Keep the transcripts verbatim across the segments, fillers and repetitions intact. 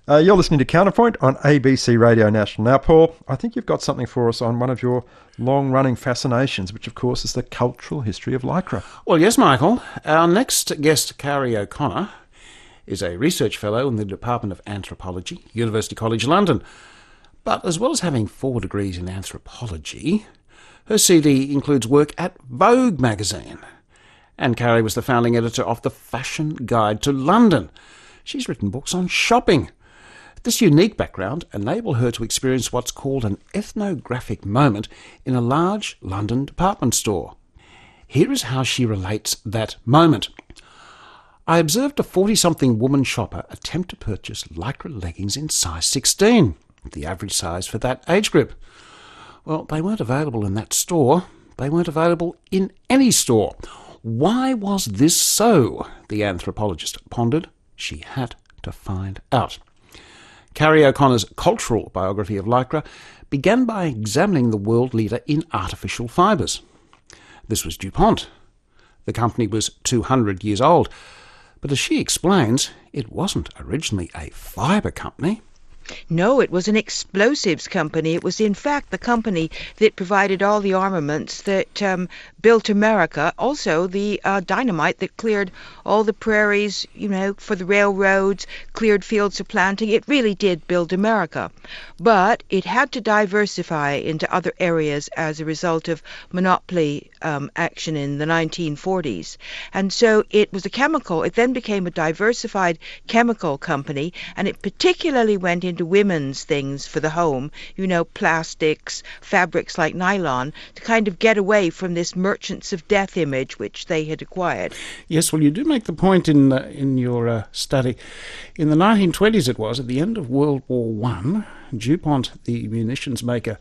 Uh, you're listening to Counterpoint on A B C Radio National. Now, Paul, I think you've got something for us on one of your long-running fascinations, which, of course, is the cultural history of Lycra. Well, yes, Michael. Our next guest, Carrie O'Connor, is a research fellow in the Department of Anthropology, University College London. But as well as having four degrees in anthropology, her C V includes work at Vogue magazine. And Carrie was the founding editor of the Fashion Guide to London. She's written books on shopping. This unique background enabled her to experience what's called an ethnographic moment in a large London department store. Here is how she relates that moment. I observed a forty-something woman shopper attempt to purchase Lycra leggings in size sixteen, the average size for that age group. Well, they weren't available in that store. They weren't available in any store. Why was this so? The anthropologist pondered. She had to find out. Carrie O'Connor's cultural biography of Lycra began by examining the world leader in artificial fibres. This was DuPont. The company was two hundred years old, but as she explains, it wasn't originally a fibre company. No, it was an explosives company. It was, in fact, the company that provided all the armaments that um, built America. Also, the uh, dynamite that cleared all the prairies, you know, for the railroads, cleared fields for planting. It really did build America. But it had to diversify into other areas as a result of monopoly um, action in the nineteen forties. And so it was a chemical. It then became a diversified chemical company, and it particularly went into women's things for the home, you know, plastics, fabrics like nylon, to kind of get away from this merchants of death image which they had acquired. Yes, well, you do make the point in uh, in your uh, study. In the nineteen twenties it was, at the end of World War One, DuPont, the munitions maker,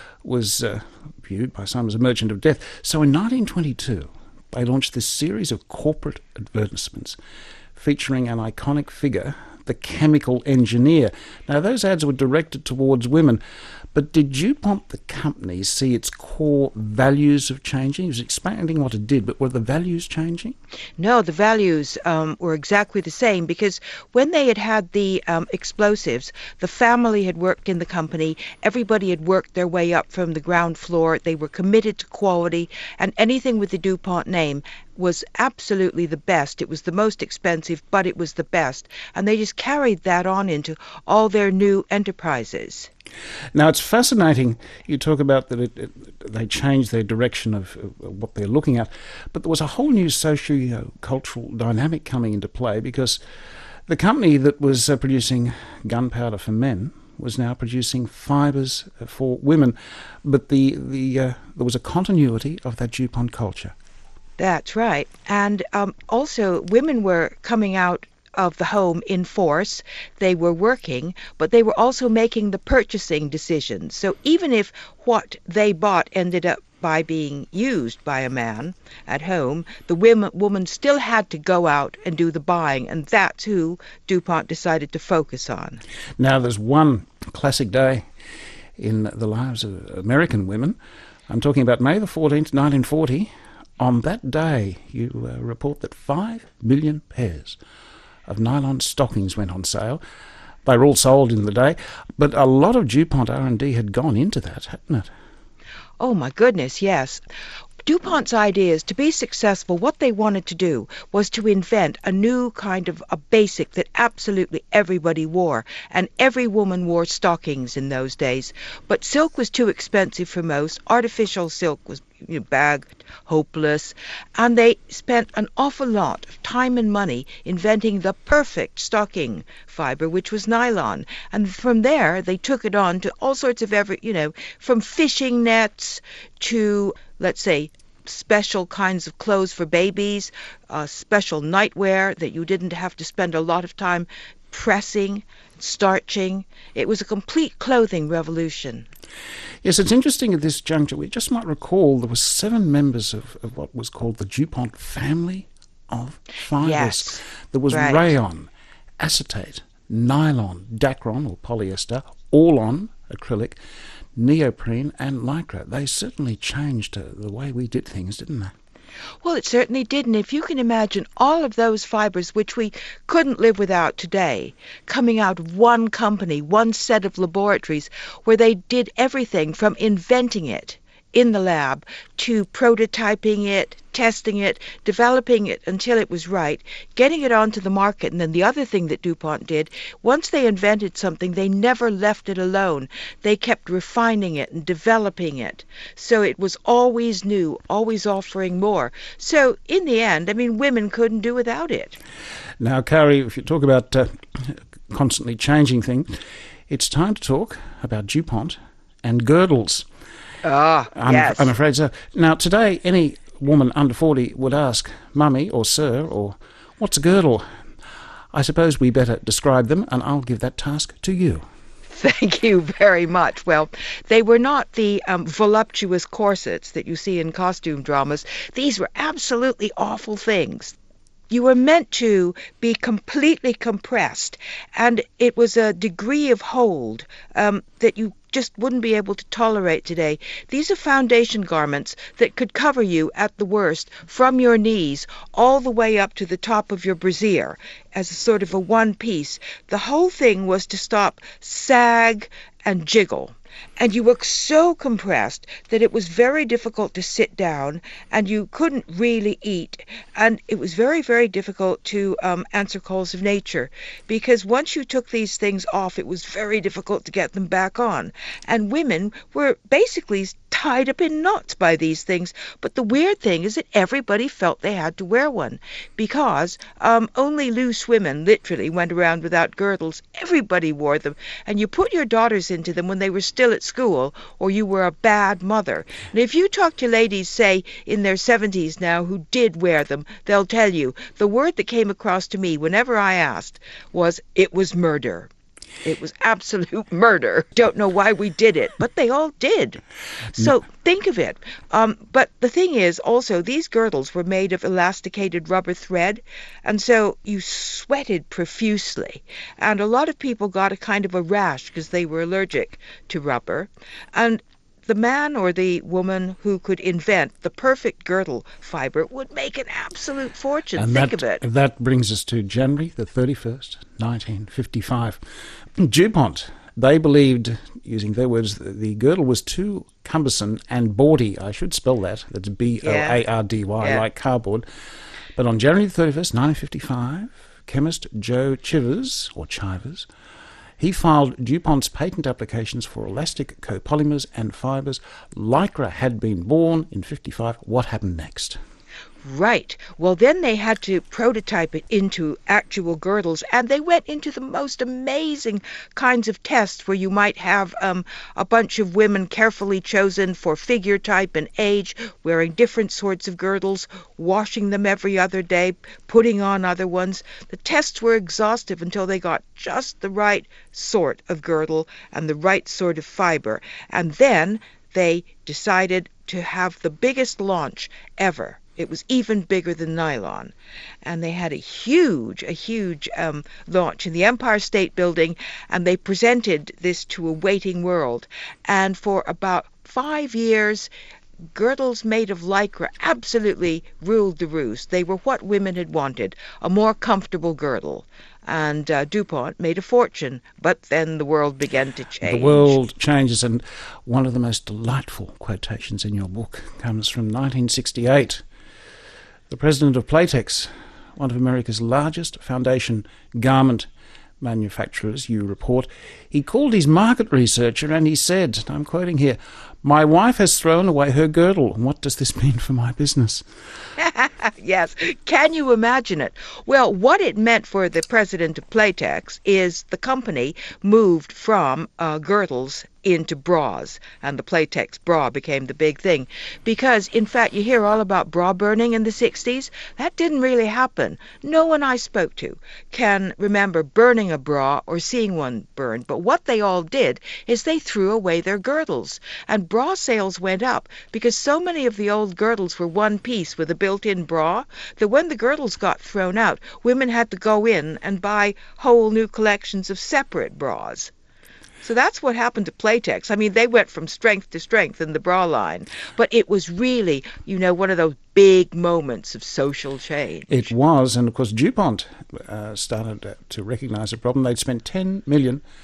was uh, viewed by some as a merchant of death. So in nineteen twenty-two, they launched this series of corporate advertisements featuring an iconic figure, the chemical engineer. Now, those ads were directed towards women, but did DuPont, the company, see its core values of changing? It was expanding what it did, but were the values changing? No, the values um, were exactly the same, because when they had had the um, explosives, the family had worked in the company, everybody had worked their way up from the ground floor, they were committed to quality, and anything with the DuPont name was absolutely the best. It was the most expensive, but it was the best. And they just carried that on into all their new enterprises. Now, it's fascinating. You talk about that it, it, they changed their direction of, of what they're looking at, but there was a whole new socio-cultural dynamic coming into play, because the company that was uh, producing gunpowder for men was now producing fibres for women, but the, the uh, there was a continuity of that DuPont culture. That's right. And um, also, women were coming out of the home in force. They were working, but they were also making the purchasing decisions. So even if what they bought ended up by being used by a man at home, the women, woman still had to go out and do the buying, and that's who DuPont decided to focus on. Now, there's one classic day in the lives of American women. I'm talking about May the fourteenth, nineteen forty. On that day, you uh, report that five million pairs of nylon stockings went on sale. They were all sold in the day, but a lot of DuPont R and D had gone into that, hadn't it? Oh, my goodness, yes. DuPont's idea is to be successful. What they wanted to do was to invent a new kind of a basic that absolutely everybody wore, and every woman wore stockings in those days. But silk was too expensive for most. Artificial silk was you know, bagged, hopeless, and they spent an awful lot of time and money inventing the perfect stocking fiber, which was nylon. And from there, they took it on to all sorts of every, you know, from fishing nets to, let's say, special kinds of clothes for babies, uh, special nightwear that you didn't have to spend a lot of time pressing, starching. It was a complete clothing revolution. Yes, it's interesting at this juncture. We just might recall there were seven members of, of what was called the DuPont family of fibres. Yes, there was right. rayon, acetate, nylon, Dacron or polyester, Orlon, acrylic, neoprene and lycra. They certainly changed uh, the way we did things, didn't they? Well, it certainly did. And if you can imagine all of those fibers, which we couldn't live without today, coming out of one company, one set of laboratories, where they did everything from inventing it in the lab to prototyping it, testing it, developing it until it was right, getting it onto the market. And then the other thing that DuPont did, once they invented something, they never left it alone. They kept refining it and developing it. So it was always new, always offering more. So in the end, I mean, women couldn't do without it. Now, Carrie, if you talk about uh, constantly changing things, it's time to talk about DuPont and girdles. Ah, I'm, yes. I'm afraid so. Now, today, any woman under forty would ask, Mummy or Sir, or what's a girdle? I suppose we better describe them, and I'll give that task to you. Thank you very much. Well, they were not the um, voluptuous corsets that you see in costume dramas. These were absolutely awful things. You were meant to be completely compressed, and it was a degree of hold um, that you just wouldn't be able to tolerate today. These are foundation garments that could cover you at the worst from your knees all the way up to the top of your brassiere as a sort of a one piece. The whole thing was to stop sag and jiggle. And you were so compressed that it was very difficult to sit down, and you couldn't really eat. And it was very, very difficult to um, answer calls of nature, because once you took these things off, it was very difficult to get them back on. And women were basically tied up in knots by these things. But the weird thing is that everybody felt they had to wear one, because um, only loose women literally went around without girdles. Everybody wore them, and you put your daughters into them when they were still at school, or you were a bad mother. And if you talk to ladies, say, in their seventies now, who did wear them, they'll tell you the word that came across to me whenever I asked was, it was murder. It was absolute murder. Don't know why we did it, but they all did. So think of it. Um, but the thing is, also, these girdles were made of elasticated rubber thread, and so you sweated profusely. And a lot of people got a kind of a rash because they were allergic to rubber. And the man or the woman who could invent the perfect girdle fiber would make an absolute fortune. And Think that, of it. That brings us to January the thirty-first, nineteen fifty-five. DuPont, they believed, using their words, the girdle was too cumbersome and boardy. I should spell that. That's B O A R D Y, Yeah. like cardboard. But on January the thirty-first, nineteen fifty-five, chemist Joe Chivers, or Chivers, he filed DuPont's patent applications for elastic copolymers and fibers. Lycra had been born in fifty-five. What happened next? Right. Well, then they had to prototype it into actual girdles, and they went into the most amazing kinds of tests where you might have um, a bunch of women carefully chosen for figure type and age, wearing different sorts of girdles, washing them every other day, putting on other ones. The tests were exhaustive until they got just the right sort of girdle and the right sort of fiber. And then they decided to have the biggest launch ever. It was even bigger than nylon. And they had a huge, a huge um, launch in the Empire State Building, and they presented this to a waiting world. And for about five years, girdles made of Lycra absolutely ruled the roost. They were what women had wanted, a more comfortable girdle. And uh, DuPont made a fortune, but then the world began to change. The world changes, and one of the most delightful quotations in your book comes from nineteen sixty-eight. The president of Playtex, one of America's largest foundation garment manufacturers, you report, he called his market researcher and he said, and I'm quoting here, "My wife has thrown away her girdle. What does this mean for my business?" Yes. Can you imagine it? Well, what it meant for the president of Playtex is the company moved from uh, girdles into bras, and the Playtex bra became the big thing. Because, in fact, you hear all about bra burning in the sixties. That didn't really happen. No one I spoke to can remember burning a bra or seeing one burned. But what they all did is they threw away their girdles. And bra sales went up because so many of the old girdles were one piece with a built-in bra that when the girdles got thrown out, women had to go in and buy whole new collections of separate bras. So that's what happened to Playtex. I mean, they went from strength to strength in the bra line. But it was really, you know, one of those big moments of social change. It was, and of course DuPont uh, started to recognise the problem. They'd spent ten million dollars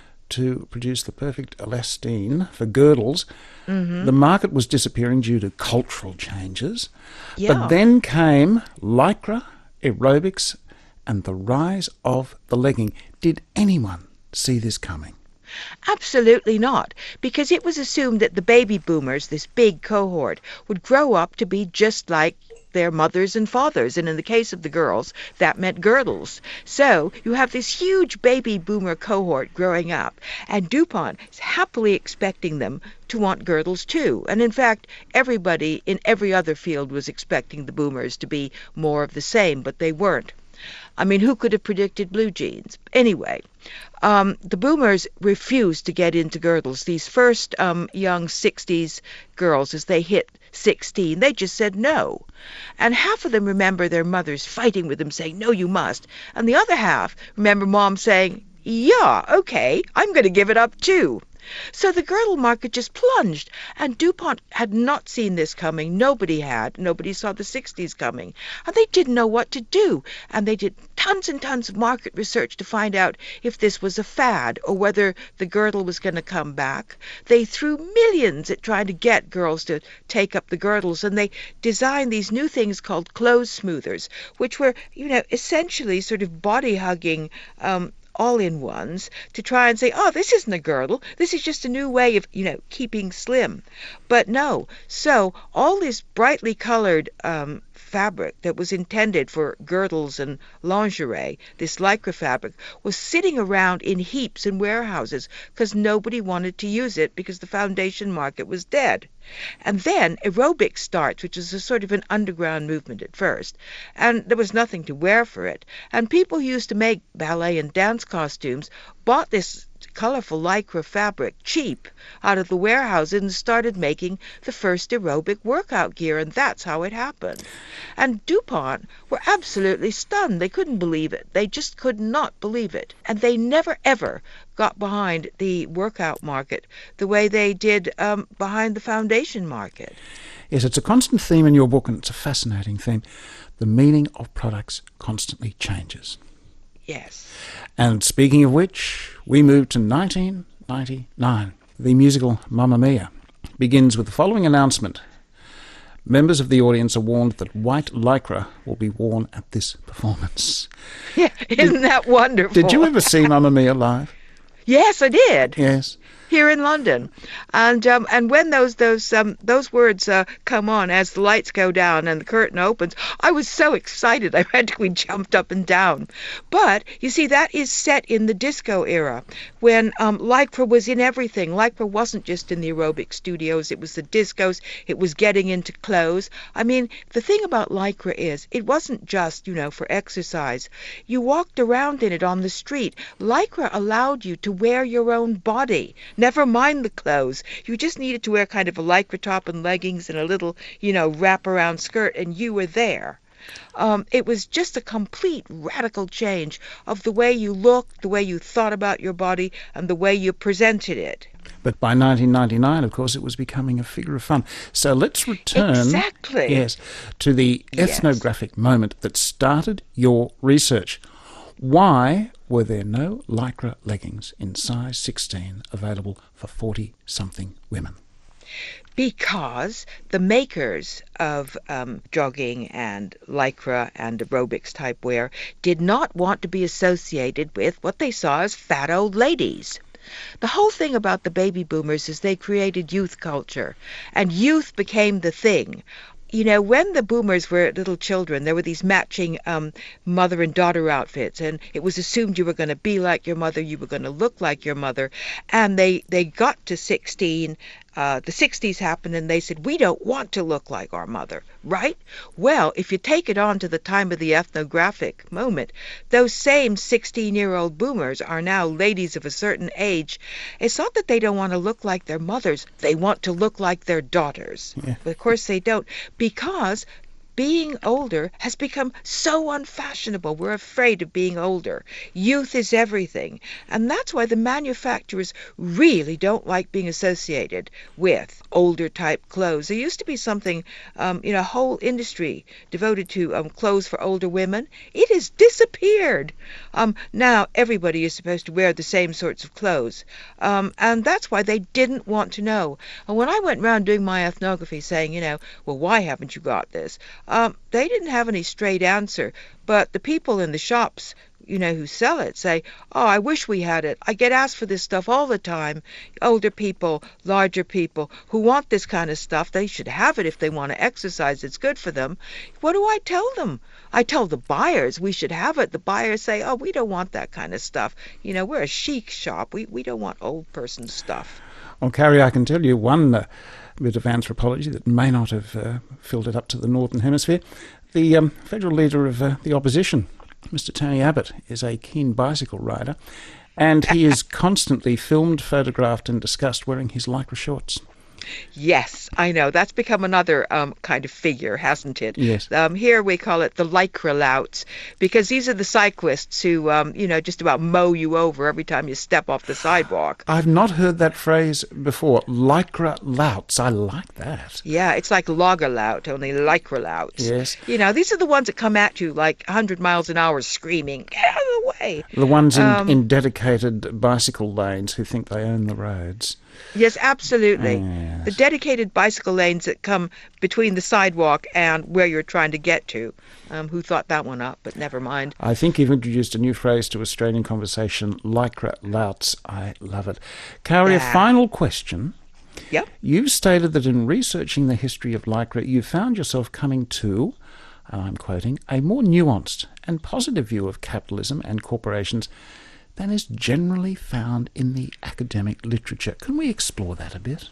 to produce the perfect elastine for girdles. Mm-hmm. The market was disappearing due to cultural changes. Yeah. But then came Lycra, aerobics, and the rise of the legging. Did anyone see this coming? Absolutely not, because it was assumed that the baby boomers, this big cohort, would grow up to be just like their mothers and fathers, and in the case of the girls, that meant girdles. So you have this huge baby boomer cohort growing up, and DuPont is happily expecting them to want girdles too. And in fact, everybody in every other field was expecting the boomers to be more of the same, but they weren't. I mean, who could have predicted blue jeans? Anyway, um, the boomers refused to get into girdles. These first um, young sixties girls, as they hit sixteen, they just said no. And half of them remember their mothers fighting with them, saying, no, you must. And the other half remember mom saying, yeah, okay, I'm going to give it up too. So the girdle market just plunged, and DuPont had not seen this coming. Nobody had. Nobody saw the sixties coming. And they didn't know what to do. And they did tons and tons of market research to find out if this was a fad or whether the girdle was going to come back. They threw millions at trying to get girls to take up the girdles, and they designed these new things called clothes smoothers, which were, you know, essentially sort of body-hugging um all-in-ones to try and say, oh, this isn't a girdle. This is just a new way of, you know, keeping slim. But no. So all this brightly colored um, fabric that was intended for girdles and lingerie, this Lycra fabric, was sitting around in heaps in warehouses because nobody wanted to use it because the foundation market was dead. And then aerobics starts, which is a sort of an underground movement at first, and there was nothing to wear for it. And people who used to make ballet and dance costumes bought this colorful Lycra fabric cheap out of the warehouses and started making the first aerobic workout gear, and that's how it happened. And DuPont were absolutely stunned. They couldn't believe it. They just could not believe it. And they never, ever got behind the workout market the way they did um, behind the foundation market. Yes, it's a constant theme in your book, and it's a fascinating theme. The meaning of products constantly changes. Yes. And speaking of which, we move to nineteen ninety-nine. The musical Mamma Mia begins with the following announcement. Members of the audience are warned that white Lycra will be worn at this performance. Yeah, isn't did, that wonderful? Did you ever see Mamma Mia live? Yes, I did. Yes. Here in London, and um, and when those those um, those words uh, come on as the lights go down and the curtain opens, I was so excited I practically jumped up and down. But you see, that is set in the disco era when um, Lycra was in everything. Lycra wasn't just in the aerobic studios; it was the discos. It was getting into clothes. I mean, the thing about Lycra is it wasn't just, you know, for exercise. You walked around in it on the street. Lycra allowed you to wear your own body. Never mind the clothes. You just needed to wear kind of a Lycra top and leggings and a little, you know, wraparound skirt, and you were there. Um, it was just a complete radical change of the way you looked, the way you thought about your body, and the way you presented it. But by nineteen ninety-nine, of course, it was becoming a figure of fun. So let's return exactly. yes, to the ethnographic yes. moment that started your research. Why were there no Lycra leggings in size sixteen available for forty-something women? Because the makers of um, jogging and Lycra and aerobics type wear did not want to be associated with what they saw as fat old ladies. The whole thing about the baby boomers is they created youth culture, and youth became the thing. You know, when the boomers were little children, there were these matching um, mother and daughter outfits, and it was assumed you were going to be like your mother, you were going to look like your mother, and they, they got to sixteen, uh, the sixties happened, and they said, we don't want to look like our mother, right? Well, if you take it on to the time of the ethnographic moment, those same sixteen-year-old boomers are now ladies of a certain age. It's not that they don't want to look like their mothers, they want to look like their daughters. Yeah. But of course they don't, because being older has become so unfashionable. We're afraid of being older. Youth is everything. And that's why the manufacturers really don't like being associated with older type clothes. There used to be something, um, you know, a whole industry devoted to um, clothes for older women. It has disappeared. Um, now everybody is supposed to wear the same sorts of clothes. Um, and that's why they didn't want to know. And when I went around doing my ethnography saying, you know, well, why haven't you got this? Um, they didn't have any straight answer. But the people in the shops, you know, who sell it say, oh, I wish we had it. I get asked for this stuff all the time. Older people, larger people who want this kind of stuff, they should have it if they want to exercise. It's good for them. What do I tell them? I tell the buyers we should have it. The buyers say, oh, we don't want that kind of stuff. You know, we're a chic shop. We, we don't want old person stuff. Well, Carrie, I can tell you one uh, bit of anthropology that may not have uh, filled it up to the Northern Hemisphere. The um, federal leader of uh, the opposition, Mister Tony Abbott, is a keen bicycle rider, and he is constantly filmed, photographed and discussed wearing his lycra shorts. Yes, I know. That's become another um, kind of figure, hasn't it? Yes. Um, here we call it the lycra louts, because these are the cyclists who, um, you know, just about mow you over every time you step off the sidewalk. I've not heard that phrase before. Lycra louts. I like that. Yeah, it's like lager lout, only lycra louts. Yes. You know, these are the ones that come at you like one hundred miles an hour screaming, get out of the way. The ones in, Um, in dedicated bicycle lanes who think they own the roads. Yes, absolutely. Yes. The dedicated bicycle lanes that come between the sidewalk and where you're trying to get to. Um, who thought that one up, but never mind. I think you've introduced a new phrase to Australian conversation, lycra louts. I love it. Carrie, Yeah. a final question. Yep. You stated that in researching the history of lycra, you found yourself coming to, and I'm quoting, a more nuanced and positive view of capitalism and corporations than is generally found in the academic literature. Can we explore that a bit?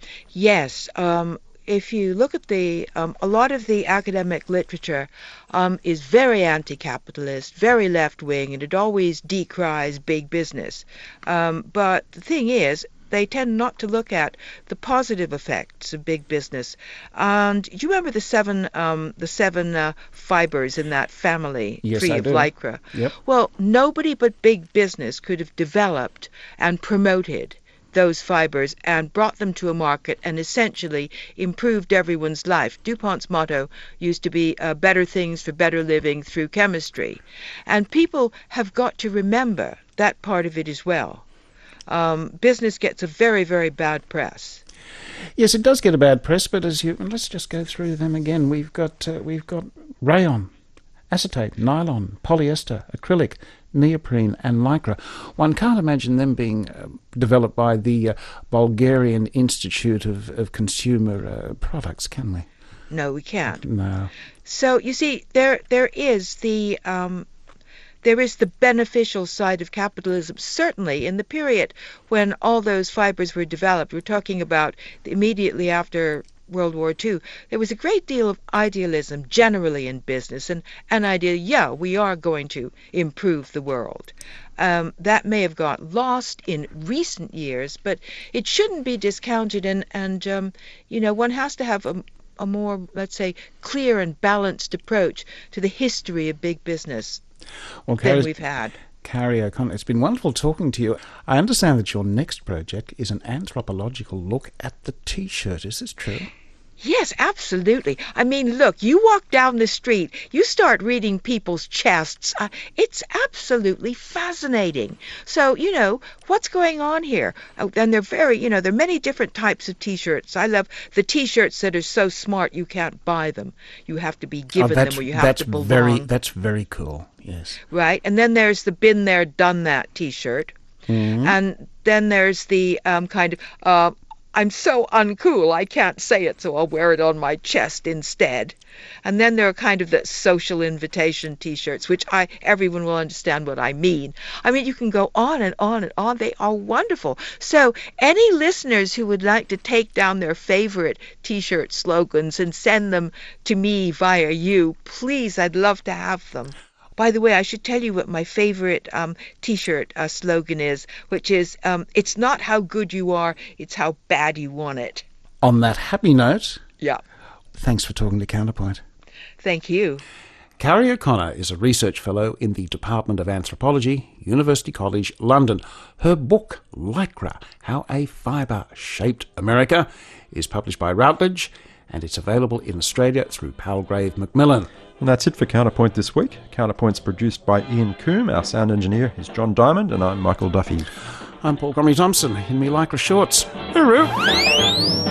Yes. Um, if you look at the, um, a lot of the academic literature um, is very anti-capitalist, very left-wing, and it always decries big business. Um, but the thing is, they tend not to look at the positive effects of big business. And do you remember the seven um, the seven uh, fibers in that family Yes, tree I of do. lycra? Yep. Well, nobody but big business could have developed and promoted those fibers and brought them to a market and essentially improved everyone's life. DuPont's motto used to be uh, better things for better living through chemistry. And people have got to remember that part of it as well. Um, business gets a very, very bad press. Yes, it does get a bad press, but as you let's just go through them again. We've got uh, we've got rayon, acetate, nylon, polyester, acrylic, neoprene, and lycra. One can't imagine them being uh, developed by the uh, Bulgarian Institute of, of Consumer uh, Products, can we? No, we can't. No. So you see, there there is the um, there is the beneficial side of capitalism. Certainly, in the period when all those fibers were developed, we're talking about immediately after World War Two, there was a great deal of idealism generally in business, and an idea, yeah, we are going to improve the world. Um, that may have got lost in recent years, but it shouldn't be discounted, and, and um, you know, one has to have a, a more, let's say, clear and balanced approach to the history of big business Well, than Carrie's- we've had. Carrie O'Connor, it's been wonderful talking to you. I understand that your next project is an anthropological look at the T-shirt. Is this true? Yes, absolutely. I mean, look, you walk down the street, you start reading people's chests. Uh, it's absolutely fascinating. So, you know, what's going on here? Oh, and they're very, you know, there are many different types of T-shirts. I love the T-shirts that are so smart you can't buy them. You have to be given oh, that's, them or you have that's to belong. very that's very cool. Yes. Right? And then there's the been there, done that T-shirt. Mhm. And then there's the um, kind of, uh, I'm so uncool, I can't say it, so I'll wear it on my chest instead. And then there are kind of the social invitation T-shirts, which I everyone will understand what I mean. I mean, you can go on and on and on. They are wonderful. So any listeners who would like to take down their favorite T-shirt slogans and send them to me via you, please, I'd love to have them. By the way, I should tell you what my favorite um, T-shirt uh, slogan is, which is, um, it's not how good you are, it's how bad you want it. On that happy note, Yeah. thanks for talking to Counterpoint. Thank you. Carrie O'Connor is a research fellow in the Department of Anthropology, University College London. Her book, Lycra, How a Fibre Shaped America, is published by Routledge, and it's available in Australia through Palgrave Macmillan. And that's it for Counterpoint this week. Counterpoint's produced by Ian Coombe. Our sound engineer is John Diamond, and I'm Michael Duffy. I'm Paul Cromie Thompson in me Lycra shorts. Hooroo!